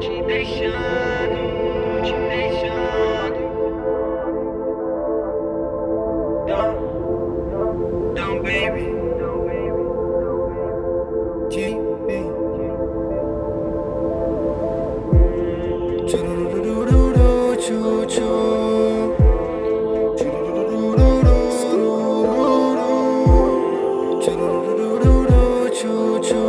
te deixando, tô te deixando. Don't baby. Chururururu, chu, chu. Chururururu, chururururu, chu, chu.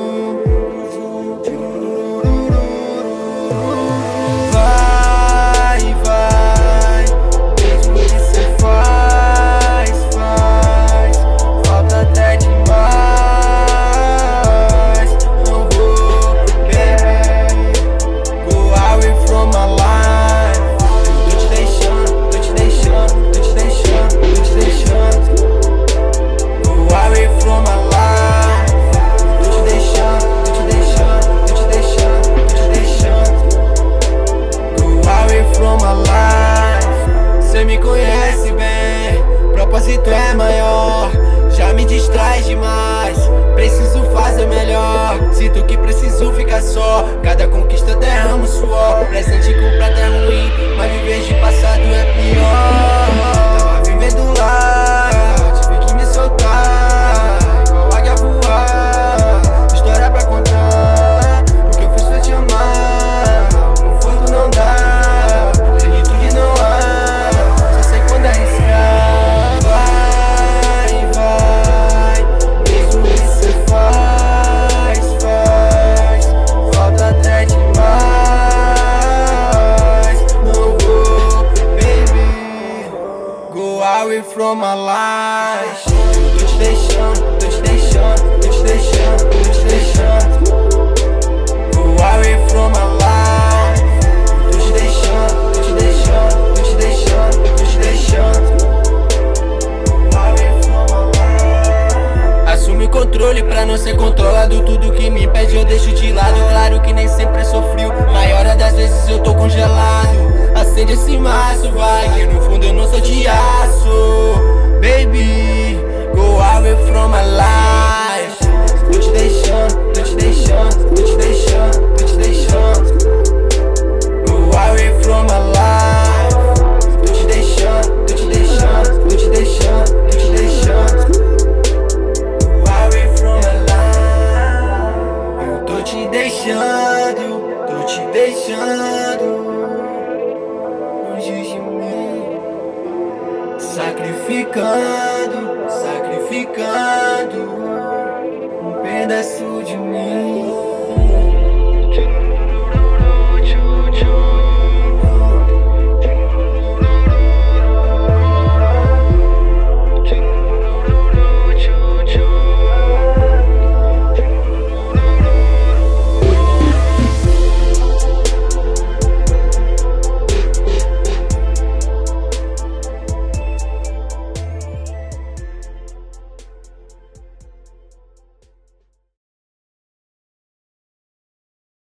Vai, vai, mesmo que cê faz, falta até demais. Não vou, baby, go away from my life. Tô te deixando, tô te deixando, tô te deixando, tô te deixando. Go away from my life. Tô te deixando, tô te deixando, tô te deixando, tô te deixando. Go away from my life. Cê me conhece bem, propósito é maior. Já me distrai demais, preciso fazer melhor. Sinto que preciso ficar só, cada conquista derramo suor. Presente com prata é ruim, mas viver de passado é pior. Tava vivendo lá, tive que me soltar, igual águia voar. História pra contar, o que eu fiz foi te amar. O conforto não dá, plenitude não há. Só sei quando arriscar. Vai, vai, mesmo que cê faz, falta até demais. Não vou, baby, go away from my life. Tô te deixando, tô te deixando, tô te deixando, tô te deixando. Go away from my life. Tô te deixando, tô te deixando, tô te deixando, tô te deixando. Go away from my life. Assume o controle pra não ser controlado. Tudo que me impede eu deixo de lado. Claro que nem sempre sou frio, maioria das vezes eu tô congelado. Acende esse maço, vai, que no fundo eu não sou de aço. Baby, go away from my life. Tô te deixando, tô te deixando, tô te deixando, tô te deixando. Go away from my life. Tô te deixando, tô te deixando, tô te deixando, tô te deixando. Go away from my life. Eu tô te deixando, tô te deixando. Longe de mim, sacrificando, sacrificando um pedaço de mim.